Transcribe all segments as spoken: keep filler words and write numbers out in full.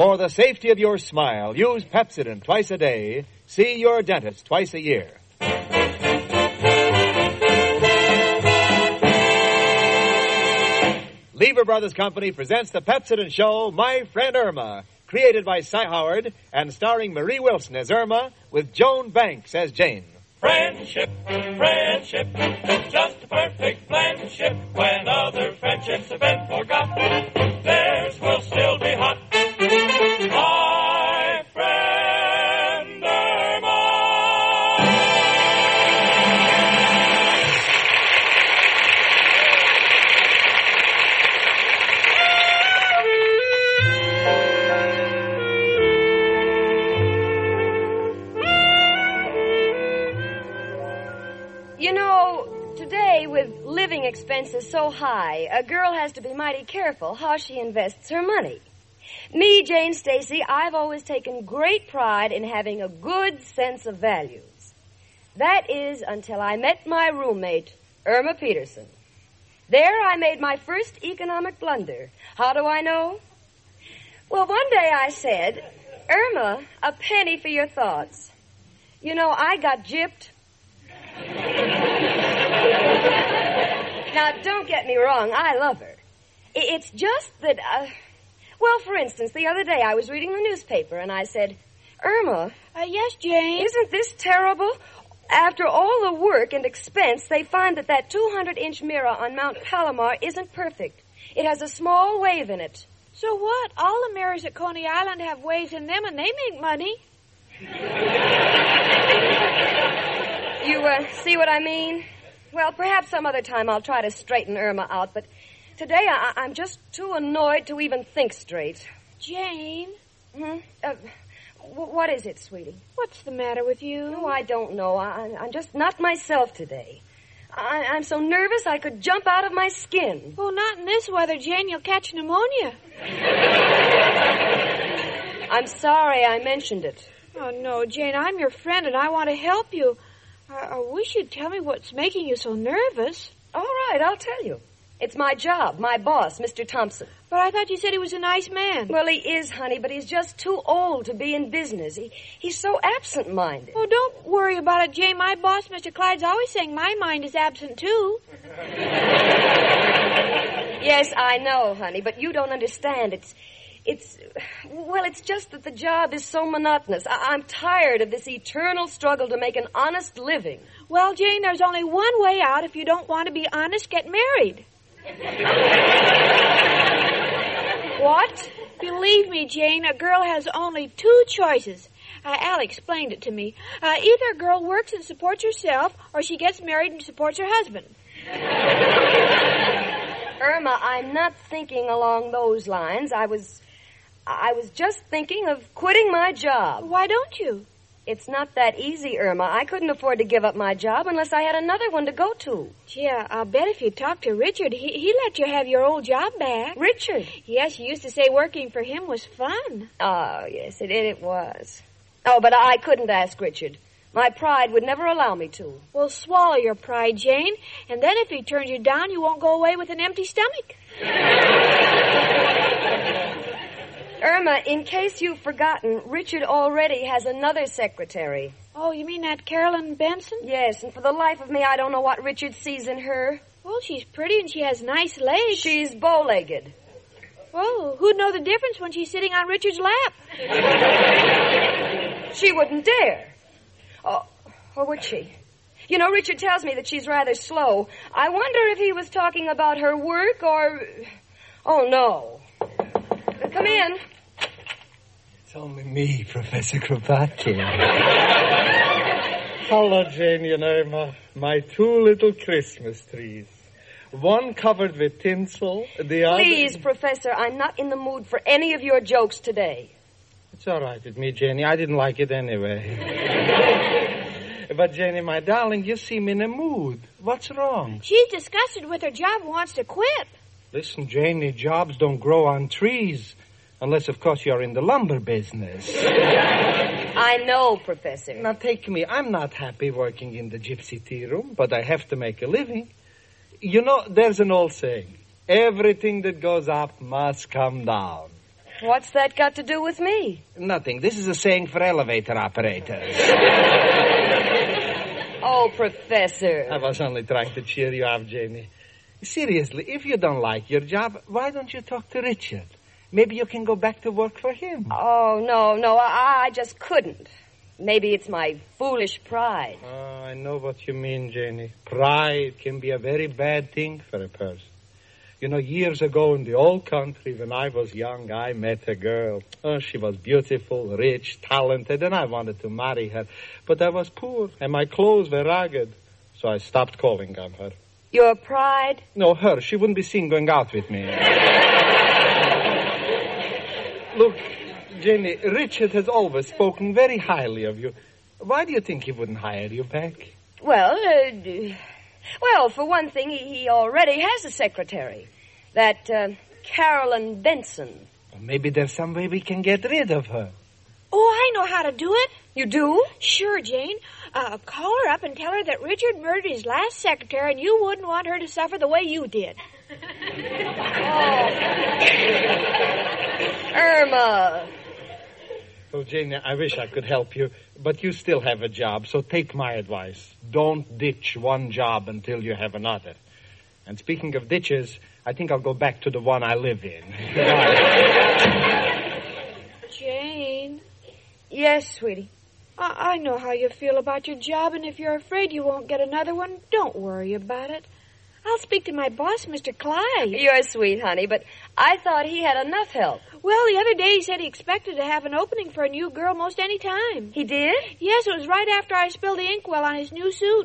For the safety of your smile, use Pepsodent twice a day. See your dentist twice a year. Lever Brothers Company presents the Pepsodent Show, My Friend Irma, created by Cy Howard and starring Marie Wilson as Irma with Joan Banks as Jane. Friendship, friendship, it's just a perfect friendship. When other friendships have been forgot, theirs will still be hot. My friend Irma. You know, today with living expenses so high, a girl has to be mighty careful how she invests her money. Me, Jane Stacy, I've always taken great pride in having a good sense of values. That is until I met my roommate, Irma Peterson. There I made my first economic blunder. How do I know? Well, one day I said, Irma, a penny for your thoughts. You know, I got gypped. Now, don't get me wrong, I love her. It's just that, uh, well, for instance, the other day I was reading the newspaper and I said, Irma. Uh, yes, Jane? Isn't this terrible? After all the work and expense, they find that that two hundred inch mirror on Mount Palomar isn't perfect. It has a small wave in it. So what? All the mirrors at Coney Island have waves in them and they make money. You, uh, see what I mean? Well, perhaps some other time I'll try to straighten Irma out, but today I- I'm just too annoyed to even think straight. Jane? Hmm? Uh, w- what is it, sweetie? What's the matter with you? Oh, I don't know. I- I'm just not myself today. I- I'm so nervous I could jump out of my skin. Oh, not in this weather, Jane. You'll catch pneumonia. I'm sorry I mentioned it. Oh, no, Jane, I'm your friend and I want to help you. I, I wish you'd tell me what's making you so nervous. All right, I'll tell you. It's my job, my boss, Mister Thompson. But I thought you said he was a nice man. Well, he is, honey, but he's just too old to be in business. He, he's so absent-minded. Oh, don't worry about it, Jane. My boss, Mister Clyde's always saying my mind is absent, too. Yes, I know, honey, but you don't understand. It's, it's, well, it's just that the job is so monotonous. I, I'm tired of this eternal struggle to make an honest living. Well, Jane, there's only one way out. If you don't want to be honest, get married. What? Believe me, Jane, a girl has only two choices. Uh, Al explained it to me. Uh, either a girl works and supports herself, or she gets married and supports her husband. Irma, I'm not thinking along those lines. I was, I was just thinking of quitting my job. Why don't you? It's not that easy, Irma. I couldn't afford to give up my job unless I had another one to go to. Gee, I'll bet if you talked to Richard, he, he let you have your old job back. Richard? Yes, you used to say working for him was fun. Oh, yes, it, it was. Oh, but I couldn't ask Richard. My pride would never allow me to. Well, swallow your pride, Jane, and then if he turns you down, you won't go away with an empty stomach. Irma, in case you've forgotten, Richard already has another secretary. Oh, you mean that Carolyn Benson? Yes, and for the life of me, I don't know what Richard sees in her. Well, she's pretty and she has nice legs. She's bow-legged. Oh, who'd know the difference when she's sitting on Richard's lap? She wouldn't dare. Oh, or would she? You know, Richard tells me that she's rather slow. I wonder if he was talking about her work or... Oh, no. Come in. It's only me, Professor Kropotkin. Hello, Jane, you know, my, my two little Christmas trees. One covered with tinsel, the other... Please, Professor, I'm not in the mood for any of your jokes today. It's all right with me, Janie. I didn't like it anyway. But, Janie, my darling, you seem in a mood. What's wrong? She's disgusted with her job and wants to quit. Listen, Janie, jobs don't grow on trees. Unless, of course, you're in the lumber business. I know, Professor. Now, take me. I'm not happy working in the gypsy tea room, but I have to make a living. You know, there's an old saying. Everything that goes up must come down. What's that got to do with me? Nothing. This is a saying for elevator operators. Oh, Professor. I was only trying to cheer you up, Janie. Seriously, if you don't like your job, why don't you talk to Richard? Maybe you can go back to work for him. Oh, no, no, I, I just couldn't. Maybe it's my foolish pride. Oh, I know what you mean, Janie. Pride can be a very bad thing for a person. You know, years ago in the old country, when I was young, I met a girl. Oh, she was beautiful, rich, talented, and I wanted to marry her. But I was poor, and my clothes were ragged. So I stopped calling on her. Your pride? No, her. She wouldn't be seen going out with me. Look, Jenny, Richard has always spoken very highly of you. Why do you think he wouldn't hire you back? Well, uh, d- well, for one thing, he, he already has a secretary. That uh, Carolyn Benson. Well, maybe there's some way we can get rid of her. Oh, I know how to do it. You do? Sure, Jane. Uh, call her up and tell her that Richard murdered his last secretary and you wouldn't want her to suffer the way you did. Oh. Irma. Oh, Jane, I wish I could help you, but you still have a job, so take my advice. Don't ditch one job until you have another. And speaking of ditches, I think I'll go back to the one I live in. Jane. Yes, sweetie. I-, I know how you feel about your job, and if you're afraid you won't get another one, don't worry about it. I'll speak to my boss, Mister Clyde. You're sweet, honey, but I thought he had enough help. Well, the other day he said he expected to have an opening for a new girl most any time. He did? Yes, it was right after I spilled the inkwell on his new suit.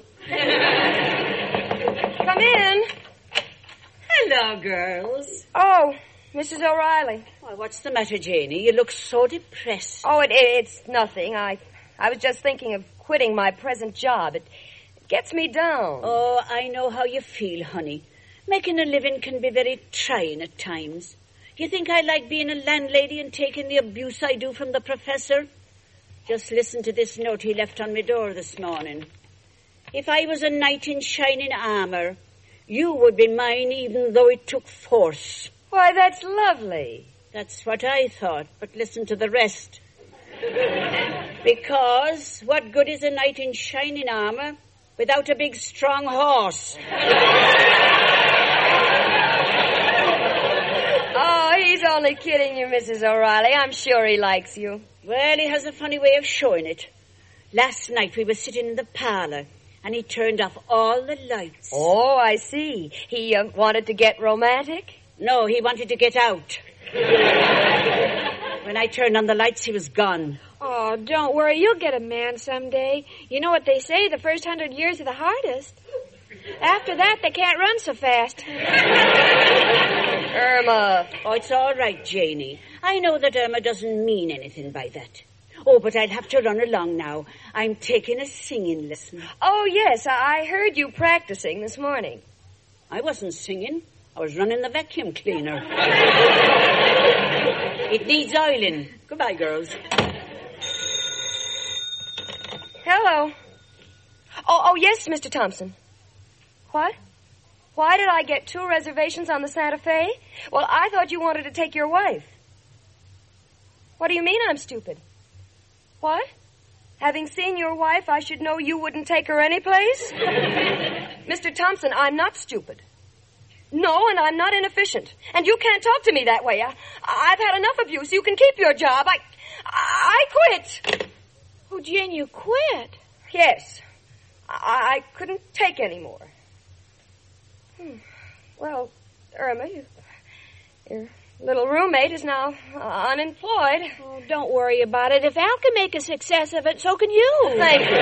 Come in. Hello, girls. Oh, Missus O'Reilly. Why, what's the matter, Janie? You look so depressed. Oh, it, it, it's nothing. I, I was just thinking of quitting my present job. It gets me down. Oh, I know how you feel, honey. Making a living can be very trying at times. Do you think I like being a landlady and taking the abuse I do from the professor? Just listen to this note he left on my door this morning. If I was a knight in shining armor, you would be mine even though it took force. Why, that's lovely. That's what I thought, but listen to the rest. Because what good is a knight in shining armor without a big, strong horse? Oh, he's only kidding you, Missus O'Reilly. I'm sure he likes you. Well, he has a funny way of showing it. Last night we were sitting in the parlor, and he turned off all the lights. Oh, I see. He uh, wanted to get romantic? No, he wanted to get out. When I turned on the lights, he was gone. Oh, don't worry. You'll get a man someday. You know what they say, the first hundred years are the hardest. After that, they can't run so fast. Irma. Oh, it's all right, Janie. I know that Irma doesn't mean anything by that. Oh, but I'll have to run along now. I'm taking a singing lesson. Oh, yes, I heard you practicing this morning. I wasn't singing. I was running the vacuum cleaner. It needs oiling. Goodbye, girls. Hello. Oh, oh, yes, Mister Thompson. What? Why did I get two reservations on the Santa Fe? Well, I thought you wanted to take your wife. What do you mean I'm stupid? What? Having seen your wife, I should know you wouldn't take her anyplace? Mister Thompson, I'm not stupid. No, and I'm not inefficient. And you can't talk to me that way. I, I've had enough of you, so you can keep your job. I, I quit. Oh, Jane, you quit? Yes. I, I couldn't take any more. Hmm. Well, Irma, you, your little roommate is now uh, unemployed. Oh, don't worry about it. If Al can make a success of it, so can you. Thank you.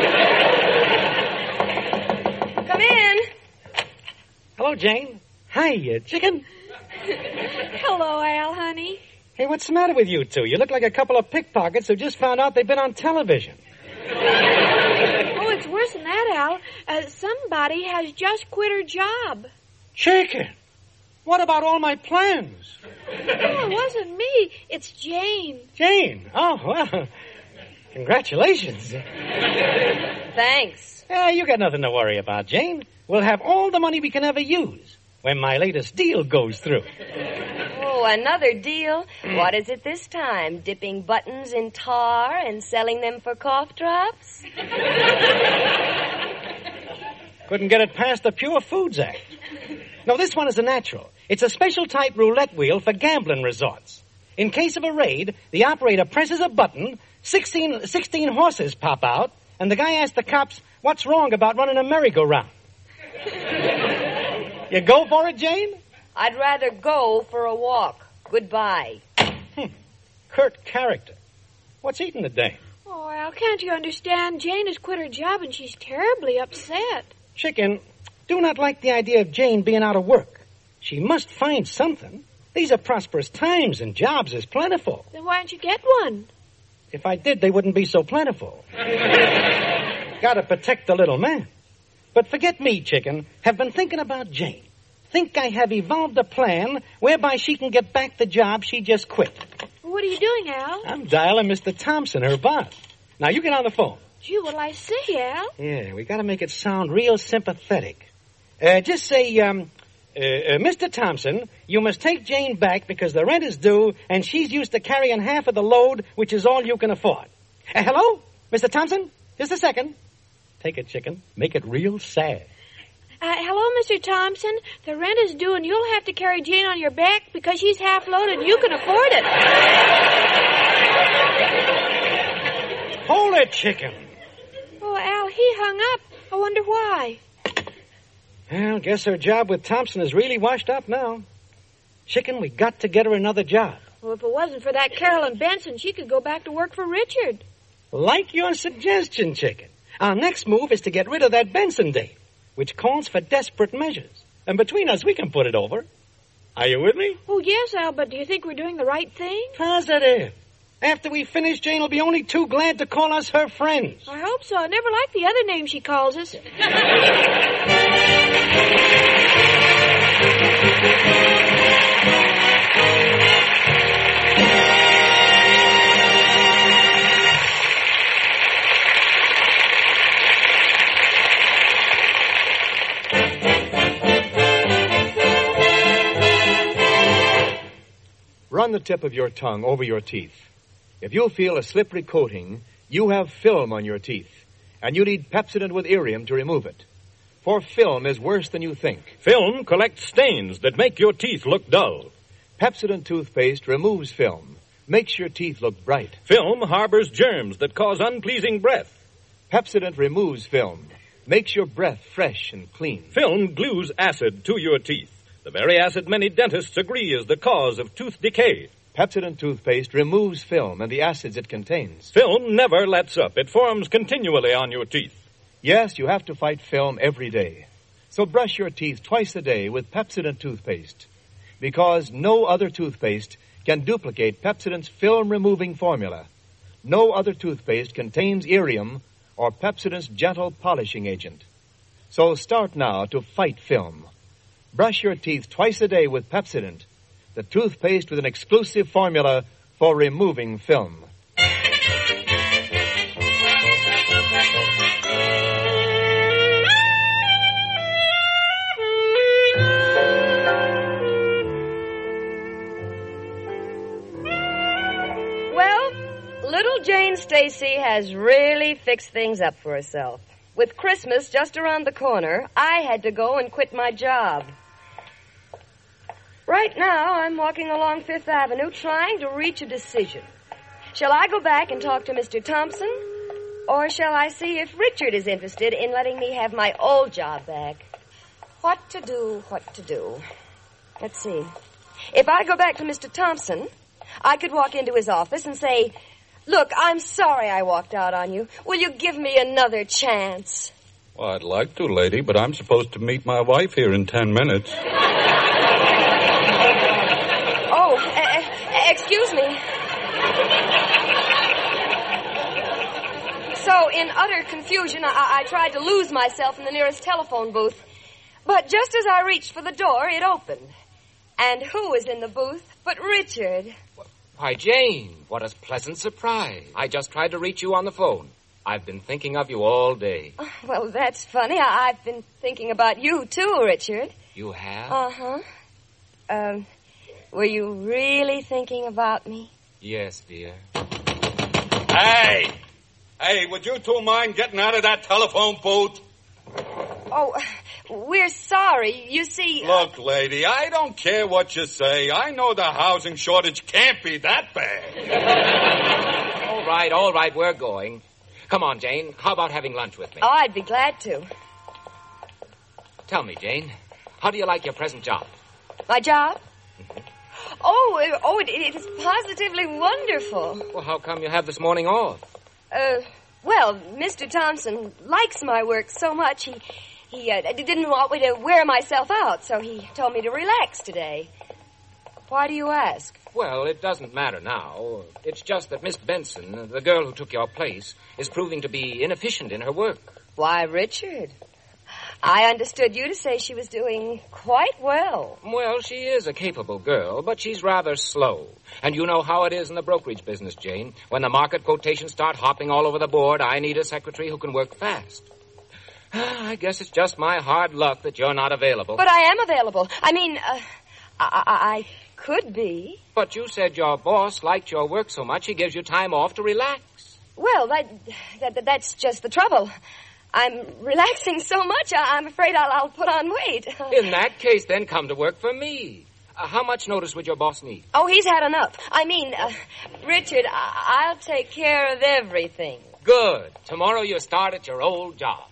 Come in. Hello, Jane. Hi, uh, chicken. Hello, Al, honey. Hey, what's the matter with you two? You look like a couple of pickpockets who just found out they've been on television. Oh, it's worse than that, Al. Uh, somebody has just quit her job. Chicken, what about all my plans? Oh, it wasn't me. It's Jane. Jane? Oh, well, congratulations. Thanks. Yeah, you got nothing to worry about, Jane. We'll have all the money we can ever use when my latest deal goes through. Oh, Oh, another deal? What is it this time? Dipping buttons in tar and selling them for cough drops? Couldn't get it past the Pure Foods Act. No, this one is a natural. It's a special type roulette wheel for gambling resorts. In case of a raid, the operator presses a button, sixteen, sixteen horses pop out, and the guy asks the cops, what's wrong about running a merry-go-round? You go for it, Jane? I'd rather go for a walk. Goodbye. Hmm. Curt character. What's eating the dame? Oh, Al, can't you understand? Jane has quit her job and she's terribly upset. Chicken, do not like the idea of Jane being out of work. She must find something. These are prosperous times and jobs is plentiful. Then why don't you get one? If I did, they wouldn't be so plentiful. Gotta protect the little man. But forget me, Chicken. Have been thinking about Jane. Think I have evolved a plan whereby she can get back the job she just quit. What are you doing, Al? I'm dialing Mister Thompson, her boss. Now, you get on the phone. Gee, what'll I say, Al? Yeah, we gotta make it sound real sympathetic. Uh, just say, um, uh, uh, Mister Thompson, you must take Jane back because the rent is due and she's used to carrying half of the load, which is all you can afford. Uh, hello? Mister Thompson? Just a second. Take it, Chicken. Make it real sad. Uh, hello, Mister Thompson. The rent is due, and you'll have to carry Jane on your back because she's half-loaded and you can afford it. Hold it, Chicken. Oh, Al, he hung up. I wonder why. Well, guess her job with Thompson is really washed up now. Chicken, we got to get her another job. Well, if it wasn't for that Carolyn Benson, she could go back to work for Richard. Like your suggestion, Chicken. Our next move is to get rid of that Benson date, which calls for desperate measures. And between us, we can put it over. Are you with me? Oh, yes, Al, but do you think we're doing the right thing? Positive. After we finish, Jane will be only too glad to call us her friends. I hope so. I never liked the other name she calls us. Run the tip of your tongue over your teeth. If you feel a slippery coating, you have film on your teeth, and you need Pepsodent with Irium to remove it. For film is worse than you think. Film collects stains that make your teeth look dull. Pepsodent toothpaste removes film, makes your teeth look bright. Film harbors germs that cause unpleasing breath. Pepsodent removes film, makes your breath fresh and clean. Film glues acid to your teeth. The very acid many dentists agree is the cause of tooth decay. Pepsodent toothpaste removes film and the acids it contains. Film never lets up. It forms continually on your teeth. Yes, you have to fight film every day. So brush your teeth twice a day with Pepsodent toothpaste, because no other toothpaste can duplicate Pepsodent's film-removing formula. No other toothpaste contains Irium or Pepsodent's gentle polishing agent. So start now to fight film. Brush your teeth twice a day with Pepsodent, the toothpaste with an exclusive formula for removing film. Well, little Jane Stacy has really fixed things up for herself. With Christmas just around the corner, I had to go and quit my job. Right now, I'm walking along Fifth Avenue trying to reach a decision. Shall I go back and talk to Mister Thompson? Or shall I see if Richard is interested in letting me have my old job back? What to do, what to do. Let's see. If I go back to Mister Thompson, I could walk into his office and say, "Look, I'm sorry I walked out on you. Will you give me another chance?" Well, I'd like to, lady, but I'm supposed to meet my wife here in ten minutes. Oh, uh, excuse me. So, in utter confusion, I-, I tried to lose myself in the nearest telephone booth. But just as I reached for the door, it opened. And who was in the booth but Richard? Why, Jane, what a pleasant surprise. I just tried to reach you on the phone. I've been thinking of you all day. Oh, well, that's funny. I- I've been thinking about you, too, Richard. You have? Uh-huh. Um, Were you really thinking about me? Yes, dear. Hey! Hey, would you two mind getting out of that telephone booth? Oh, we're sorry. You see... Look, lady, I don't care what you say. I know the housing shortage can't be that bad. All right, all right, we're going. Come on, Jane. How about having lunch with me? Oh, I'd be glad to. Tell me, Jane, how do you like your present job? My job? Mm-hmm. Oh, uh, oh, it, it is positively wonderful. Well, how come you have this morning off? Uh, well, Mister Thompson likes my work so much, he he uh, didn't want me to wear myself out, so he told me to relax today. Why do you ask? Well, it doesn't matter now. It's just that Miss Benson, the girl who took your place, is proving to be inefficient in her work. Why, Richard, I understood you to say she was doing quite well. Well, she is a capable girl, but she's rather slow. And you know how it is in the brokerage business, Jane. When the market quotations start hopping all over the board, I need a secretary who can work fast. I guess it's just my hard luck that you're not available. But I am available. I mean, uh, I, I, I could be. But you said your boss liked your work so much he gives you time off to relax. Well, that, that that's just the trouble. I'm relaxing so much, I, I'm afraid I'll, I'll put on weight. In that case, then come to work for me. Uh, how much notice would your boss need? Oh, he's had enough. I mean, uh, Richard, I- I'll take care of everything. Good. Tomorrow you start at your old job.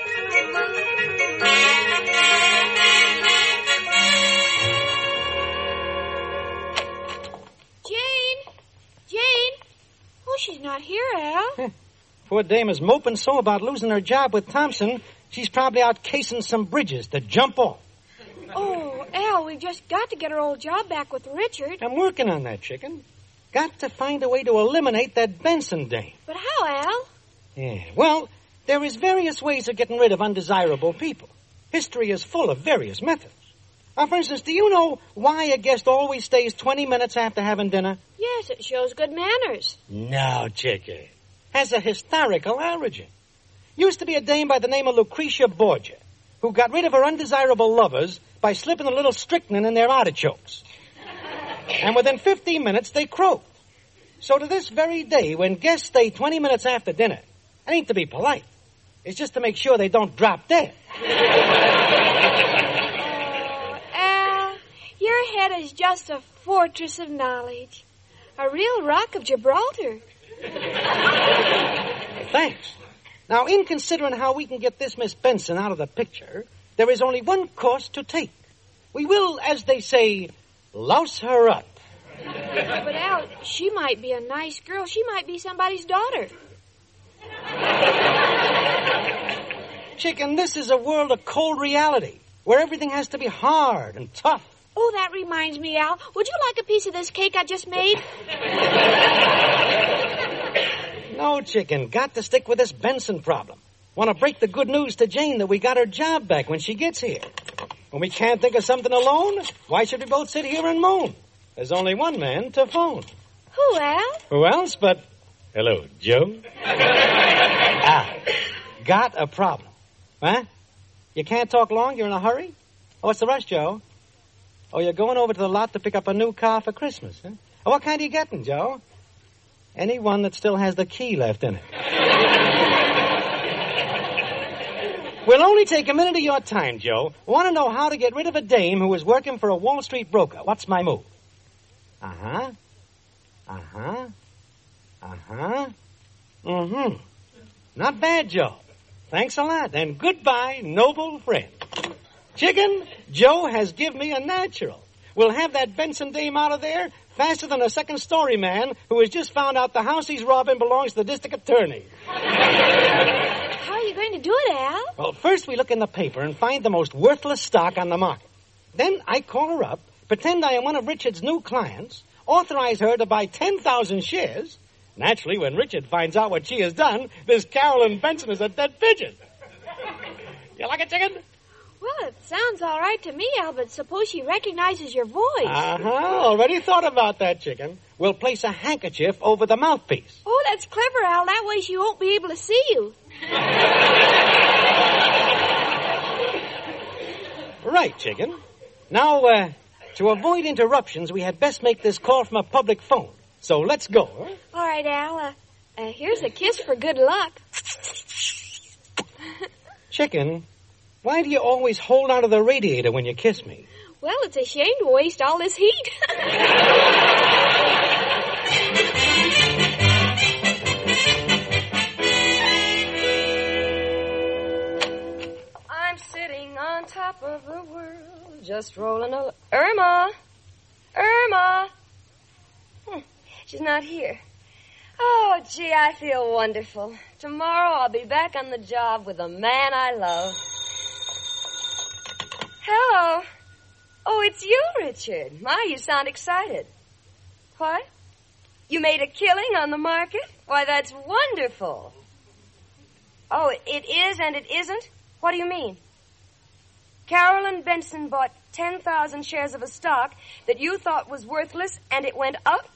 Jane? Jane? Oh, she's not here, Al. Poor dame is moping so about losing her job with Thompson, she's probably out casing some bridges to jump off. Oh, Al, we've just got to get our old job back with Richard. I'm working on that, chicken. Got to find a way to eliminate that Benson dame. But how, Al? Yeah, well, there is various ways of getting rid of undesirable people. History is full of various methods. Now, for instance, do you know why a guest always stays twenty minutes after having dinner? Yes, it shows good manners. No, chicken. Has a historical origin. Used to be a dame by the name of Lucretia Borgia, who got rid of her undesirable lovers by slipping a little strychnine in their artichokes. And within fifteen minutes, they croaked. So to this very day, when guests stay twenty minutes after dinner, it ain't to be polite. It's just to make sure they don't drop dead. Oh, Al, your head is just a fortress of knowledge. A real rock of Gibraltar. Thanks. Now, in considering how we can get this Miss Benson out of the picture, there is only one course to take. We will, as they say, louse her up. But, Al, she might be a nice girl. She might be somebody's daughter. Chicken, this is a world of cold reality, where everything has to be hard and tough. Oh, that reminds me, Al. Would you like a piece of this cake I just made? No, chicken. Got to stick with this Benson problem. Want to break the good news to Jane that we got her job back when she gets here. When we can't think of something alone, why should we both sit here and moan? There's only one man to phone. Who, Al? Who else but... Hello, Joe? Ah, got a problem. Huh? You can't talk long? You're in a hurry? Oh, what's the rush, Joe? Oh, you're going over to the lot to pick up a new car for Christmas, huh? Oh, what kind are you getting, Joe? Any one that still has the key left in it. We'll only take a minute of your time, Joe. Want to know how to get rid of a dame who is working for a Wall Street broker. What's my move? Uh-huh. Uh-huh. Uh-huh. Mm-hmm. Not bad, Joe. Thanks a lot, and goodbye, noble friend. Chicken, Joe has given me a natural. We'll have that Benson dame out of there faster than a second-story man who has just found out the house he's robbing belongs to the district attorney. How are you going to do it, Al? Well, first we look in the paper and find the most worthless stock on the market. Then I call her up, pretend I am one of Richard's new clients, authorize her to buy ten thousand shares. Naturally, when Richard finds out what she has done, this Carolyn Benson is a dead pigeon. You like it, chicken? Well, it sounds all right to me, Al, but suppose she recognizes your voice. Uh-huh. Already thought about that, chicken. We'll place a handkerchief over the mouthpiece. Oh, that's clever, Al. That way she won't be able to see you. Right, chicken. Now, uh, To avoid interruptions, we had best make this call from a public phone. So let's go. Huh? All right, Al. Uh, uh, here's a kiss for good luck. Chicken, why do you always hold onto the radiator when you kiss me? Well, it's a shame to waste all this heat. I'm sitting on top of the world, just rolling a... Irma! Irma! Hmm, she's not here. Oh, gee, I feel wonderful. Tomorrow I'll be back on the job with a man I love. Hello. Oh, it's you, Richard. My, you sound excited. What? You made a killing on the market? Why, that's wonderful. Oh, it is and it isn't? What do you mean? Carolyn Benson bought ten thousand shares of a stock that you thought was worthless and it went up?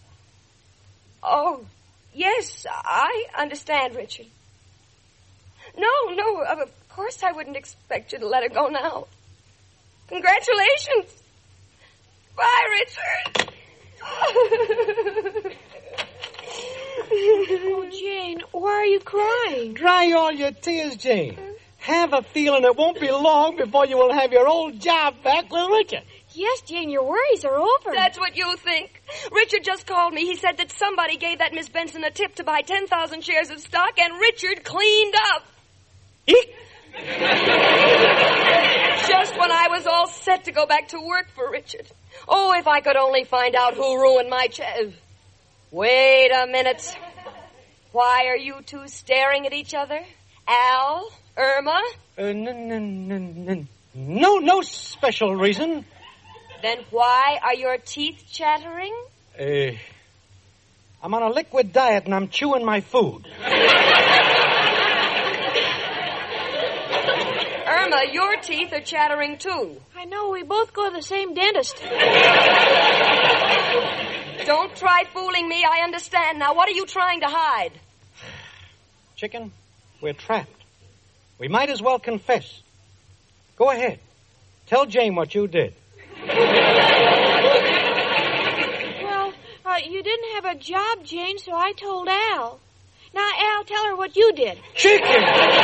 Oh, yes, I understand, Richard. No, no, of course I wouldn't expect you to let her go now. Congratulations. Bye, Richard. Oh, Jane, why are you crying? Dry all your tears, Jane. Have a feeling it won't be long before you will have your old job back with Richard. Yes, Jane, your worries are over. That's what you think. Richard just called me. He said that somebody gave that Miss Benson a tip to buy ten thousand shares of stock, and Richard cleaned up. Eek. Just when I was all set to go back to work for Richard. Oh, if I could only find out who ruined my chance. Wait a minute. Why are you two staring at each other? Al? Irma? Uh, n- n- n- n- no, no special reason. Then why are your teeth chattering? Uh, I'm on a liquid diet and I'm chewing my food. Irma, your teeth are chattering too. I know, we both go to the same dentist. Don't try fooling me, I understand. Now, what are you trying to hide? Chicken, we're trapped. We might as well confess. Go ahead. Tell Jane what you did. Well, uh, you didn't have a job, Jane, so I told Al. Now, Al, tell her what you did. Chicken!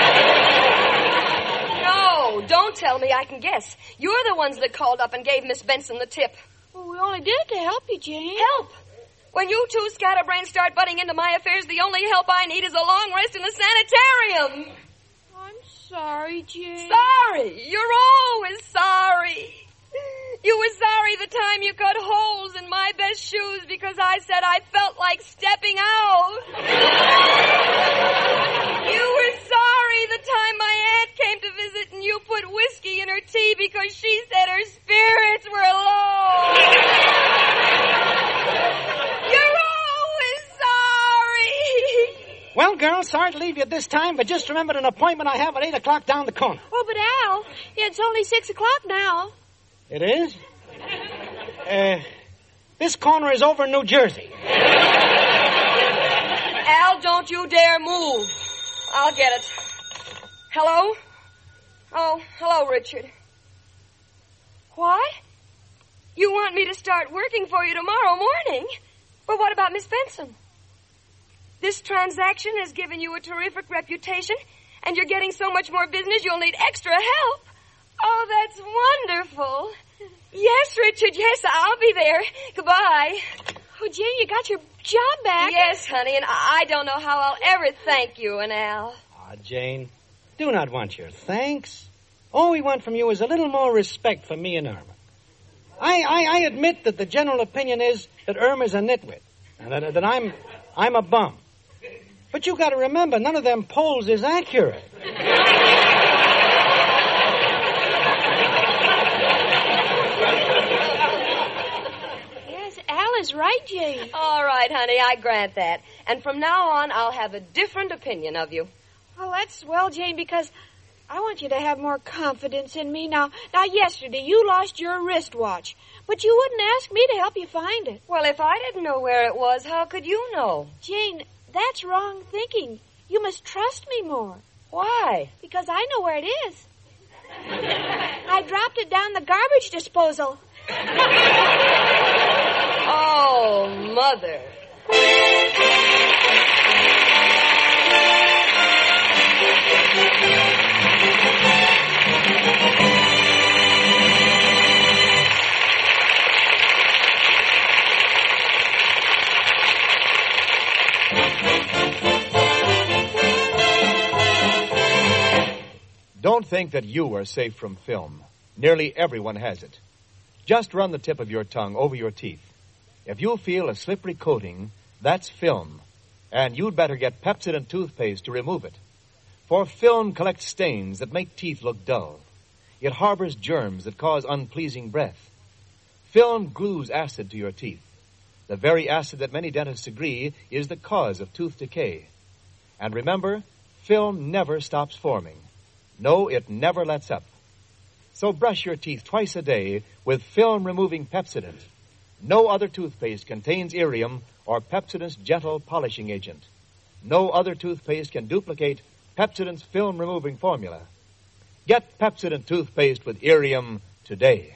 No, don't tell me. I can guess. You're the ones that called up and gave Miss Benson the tip. Well, we only did it to help you, Jane. Help? When you two scatterbrains start butting into my affairs, the only help I need is a long rest in a sanitarium. I'm sorry, Jane. Sorry? You're always sorry. You were sorry the time you cut holes in my best shoes because I said I felt like stepping out. You were sorry the time my aunt came to visit and you put whiskey in her tea because she said her spirits were low. You're always sorry. Well, girl, sorry to leave you at this time, but just remembered an appointment I have at eight o'clock down the corner. Oh, but Al, it's only six o'clock now. It is? Uh, this corner is over in New Jersey. Al, don't you dare move. I'll get it. Hello? Oh, hello, Richard. What? You want me to start working for you tomorrow morning? But what about Miss Benson? This transaction has given you a terrific reputation, and you're getting so much more business you'll need extra help. Oh, that's wonderful. Yes, Richard, yes, I'll be there. Goodbye. Oh, Jane, you got your job back. Yes, honey, and I don't know how I'll ever thank you and Al. Ah, Jane, do not want your thanks. All we want from you is a little more respect for me and Irma. I, I, I admit that the general opinion is that Irma's a nitwit, and that, that I'm, I'm a bum. But you got to remember, none of them polls is accurate. Yes, Al is right, Jane. All right, honey, I grant that. And from now on, I'll have a different opinion of you. Well, that's swell, Jane, because I want you to have more confidence in me. Now, now, yesterday you lost your wristwatch, but you wouldn't ask me to help you find it. Well, if I didn't know where it was, how could you know? Jane, that's wrong thinking. You must trust me more. Why? Because I know where it is. I dropped it down the garbage disposal. Oh, Mother. Don't think that you are safe from film. Nearly everyone has it. Just run the tip of your tongue over your teeth. If you feel a slippery coating, that's film. And you'd better get Pepsodent toothpaste to remove it. For film collects stains that make teeth look dull. It harbors germs that cause unpleasing breath. Film glues acid to your teeth. The very acid that many dentists agree is the cause of tooth decay. And remember, film never stops forming. No, it never lets up. So brush your teeth twice a day with film-removing Pepsodent. No other toothpaste contains irium or Pepsodent's gentle polishing agent. No other toothpaste can duplicate Pepsodent's film-removing formula. Get Pepsodent toothpaste with irium today.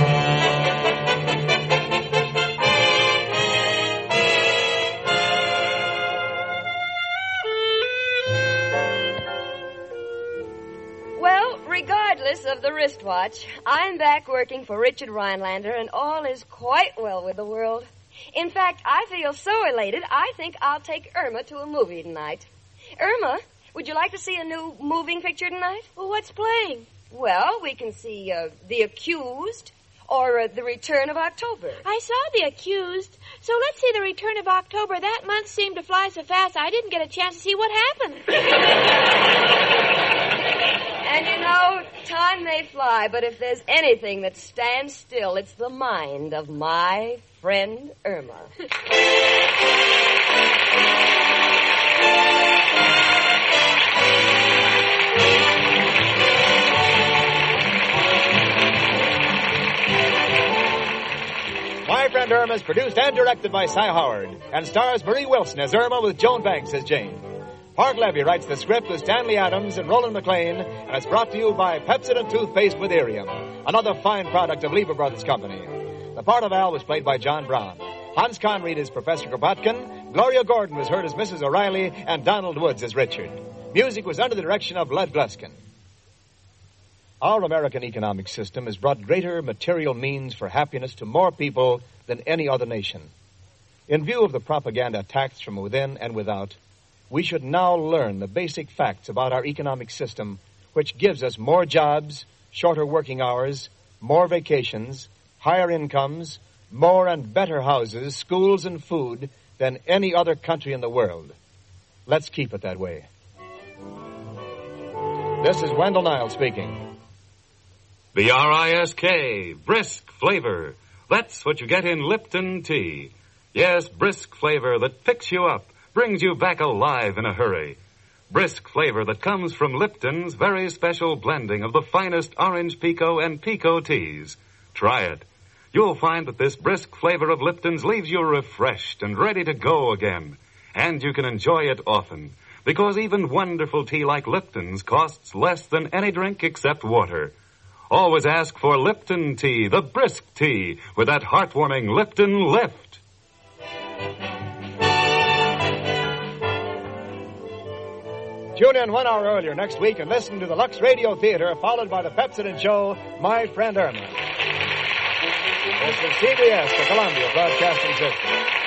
Regardless of the wristwatch, I'm back working for Richard Rhinelander, and all is quite well with the world. In fact, I feel so elated, I think I'll take Irma to a movie tonight. Irma, would you like to see a new moving picture tonight? Well, what's playing? Well, we can see uh, The Accused or uh, The Return of October. I saw The Accused, so let's see The Return of October. That month seemed to fly so fast, I didn't get a chance to see what happened. And you know, time may fly, but if there's anything that stands still, it's the mind of my friend Irma. My Friend Irma is produced and directed by Cy Howard and stars Marie Wilson as Irma with Joan Banks as Jane. Park Levy writes the script with Stanley Adams and Roland McLean, and it's brought to you by Pepsodent Toothpaste with Irium, another fine product of Lever Brothers Company. The part of Al was played by John Brown. Hans Conried is Professor Kropotkin, Gloria Gordon was heard as Missus O'Reilly, and Donald Woods as Richard. Music was under the direction of Lud Gluskin. Our American economic system has brought greater material means for happiness to more people than any other nation. In view of the propaganda attacks from within and without, we should now learn the basic facts about our economic system, which gives us more jobs, shorter working hours, more vacations, higher incomes, more and better houses, schools, and food than any other country in the world. Let's keep it that way. This is Wendell Niles speaking. B R I S K, brisk flavor. That's what you get in Lipton tea. Yes, brisk flavor that picks you up, brings you back alive in a hurry. Brisk flavor that comes from Lipton's very special blending of the finest orange pekoe and pekoe teas. Try it. You'll find that this brisk flavor of Lipton's leaves you refreshed and ready to go again. And you can enjoy it often, because even wonderful tea like Lipton's costs less than any drink except water. Always ask for Lipton tea, the brisk tea, with that heartwarming Lipton lift. Tune in one hour earlier next week and listen to the Lux Radio Theater, followed by the Pepsodent Show, My Friend Irma. This is C B S, the Columbia Broadcasting System.